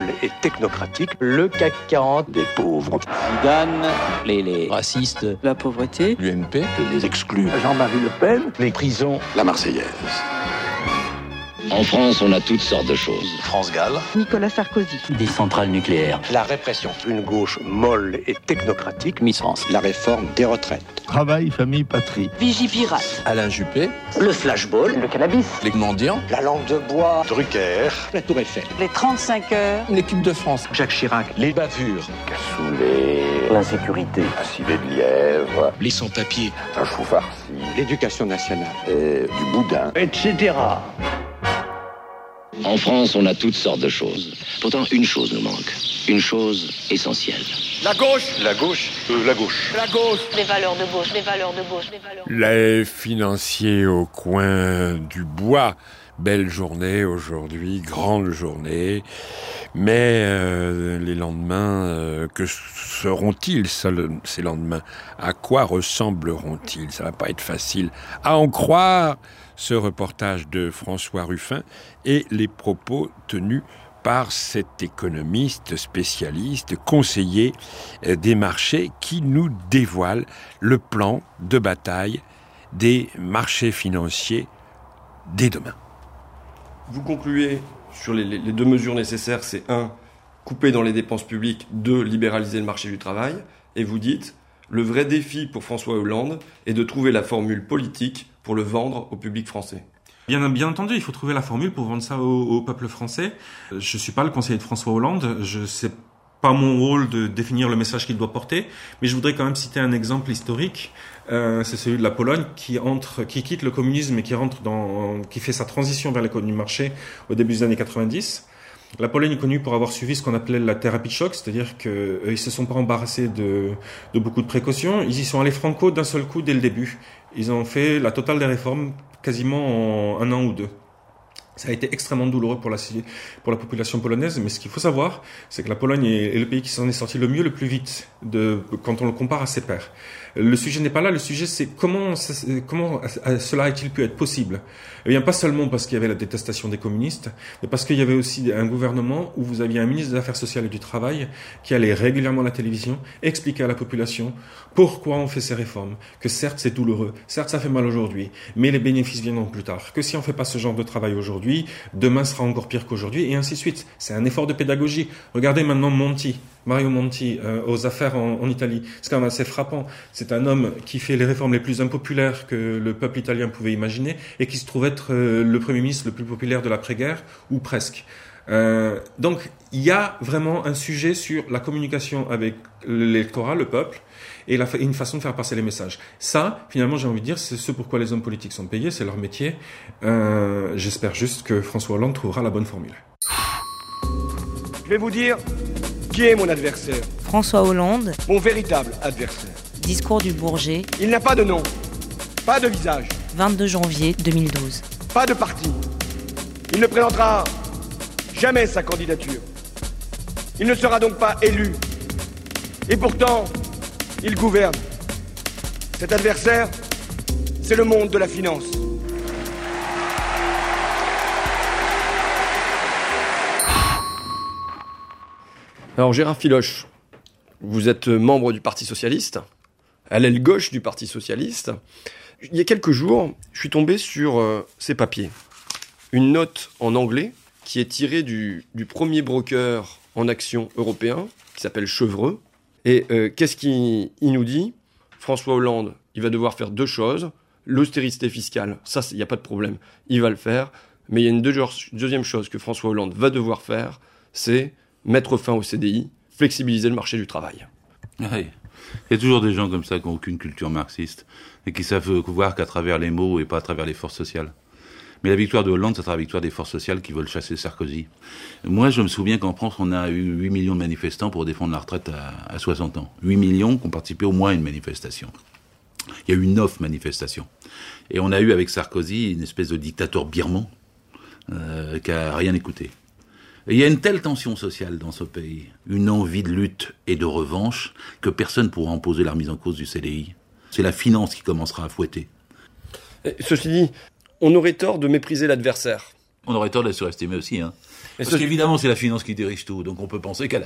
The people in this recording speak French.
molle et technocratique. Le CAC 40, des pauvres. Zidane, les racistes, la pauvreté, l'UMP, les exclus, Jean-Marie Le Pen, les prisons, la Marseillaise. En France, on a toutes sortes de choses. France Gall, Nicolas Sarkozy, des centrales nucléaires, la répression, une gauche molle et technocratique, Miss France, La réforme des retraites. Travail, famille, patrie. Vigipirate, Alain Juppé, le flashball, le cannabis, les mendiants, la langue de bois, Drucker, La Tour Eiffel. les 35 heures, l'équipe de France, Jacques Chirac, les bavures, Cassoulet, l'insécurité, un civet de lièvre, Les sans-papiers. un chou farci, L'éducation nationale. et du boudin. etc. En France, on a toutes sortes de choses. Pourtant, une chose nous manque. Une chose essentielle. La gauche, la gauche, la gauche. la gauche. Des valeurs de gauche, des valeurs de gauche, des valeurs. Les financiers au coin du bois. Belle journée aujourd'hui, grande journée. Mais les lendemains, que seront-ils ces lendemains? À quoi ressembleront-ils? Ça va pas être facile à en croire ce reportage de François Ruffin et les propos tenus par cet économiste spécialiste, conseiller des marchés, qui nous dévoile le plan de bataille des marchés financiers dès demain. Vous concluez sur les deux mesures nécessaires, c'est 1, couper dans les dépenses publiques, 2, libéraliser le marché du travail, et vous dites, le vrai défi pour François Hollande est de trouver la formule politique pour le vendre au public français. Bien entendu, il faut trouver la formule pour vendre ça au peuple français. Je suis pas le conseiller de François Hollande, c'est pas mon rôle de définir le message qu'il doit porter, mais je voudrais quand même citer un exemple historique. C'est celui de la Pologne qui quitte le communisme et qui fait sa transition vers l'économie de marché au début des années 90. La Pologne est connue pour avoir suivi ce qu'on appelait la thérapie de choc, c'est-à-dire qu'ils se sont pas embarrassés de beaucoup de précautions. Ils y sont allés franco d'un seul coup dès le début. Ils ont fait la totale des réformes quasiment en 1 an ou 2. Ça a été extrêmement douloureux pour la population polonaise, mais ce qu'il faut savoir, c'est que la Pologne est le pays qui s'en est sorti le mieux, le plus vite, quand on le compare à ses pairs. Le sujet n'est pas là, le sujet c'est comment cela a-t-il pu être possible? Eh bien, pas seulement parce qu'il y avait la détestation des communistes, mais parce qu'il y avait aussi un gouvernement où vous aviez un ministre des Affaires sociales et du Travail qui allait régulièrement à la télévision expliquer à la population pourquoi on fait ces réformes, que certes c'est douloureux, certes ça fait mal aujourd'hui, mais les bénéfices viendront plus tard, que si on fait pas ce genre de travail aujourd'hui, demain sera encore pire qu'aujourd'hui, et ainsi de suite. C'est un effort de pédagogie. Regardez maintenant Mario Monti, aux affaires en Italie. C'est quand même assez frappant. C'est un homme qui fait les réformes les plus impopulaires que le peuple italien pouvait imaginer et qui se trouve être le Premier ministre le plus populaire de l'après-guerre, ou presque. Donc, il y a vraiment un sujet sur la communication avec l'électorat, le peuple, et une façon de faire passer les messages. Ça, finalement, j'ai envie de dire, c'est ce pourquoi les hommes politiques sont payés, c'est leur métier. J'espère juste que François Hollande trouvera la bonne formule. Je vais vous dire qui est mon adversaire. François Hollande, Mon véritable adversaire. discours du Bourget, Il n'a pas de nom, pas de visage, 22 janvier 2012. pas de parti. Il ne présentera jamais sa candidature. Il ne sera donc pas élu. Et pourtant, il gouverne. Cet adversaire, c'est le monde de la finance. Alors Gérard Filoche, vous êtes membre du Parti Socialiste, à l'aile gauche du Parti Socialiste. Il y a quelques jours, je suis tombé sur ces papiers. Une note en anglais qui est tirée du premier broker en actions européen, qui s'appelle Chevreux. Et qu'est-ce qu'il nous dit? François Hollande, il va devoir faire 2 choses. L'austérité fiscale, ça, il n'y a pas de problème, il va le faire. Mais il y a une deuxième chose que François Hollande va devoir faire, c'est mettre fin au CDI, flexibiliser le marché du travail. Oui. Il y a toujours des gens comme ça qui n'ont aucune culture marxiste et qui savent voir qu'à travers les mots et pas à travers les forces sociales. Mais la victoire de Hollande, ça sera la victoire des forces sociales qui veulent chasser Sarkozy. Moi, je me souviens qu'en France, on a eu 8 millions de manifestants pour défendre la retraite à 60 ans. 8 millions qui ont participé au moins à une manifestation. Il y a eu 9 manifestations. Et on a eu avec Sarkozy une espèce de dictateur birman qui a rien écouté. Et il y a une telle tension sociale dans ce pays, une envie de lutte et de revanche, que personne ne pourra imposer la remise en cause du CDI. C'est la finance qui commencera à fouetter. Ceci dit, on aurait tort de mépriser l'adversaire. On aurait tort de la surestimer aussi. Parce qu'évidemment, c'est la finance qui dirige tout, donc on peut penser qu'elle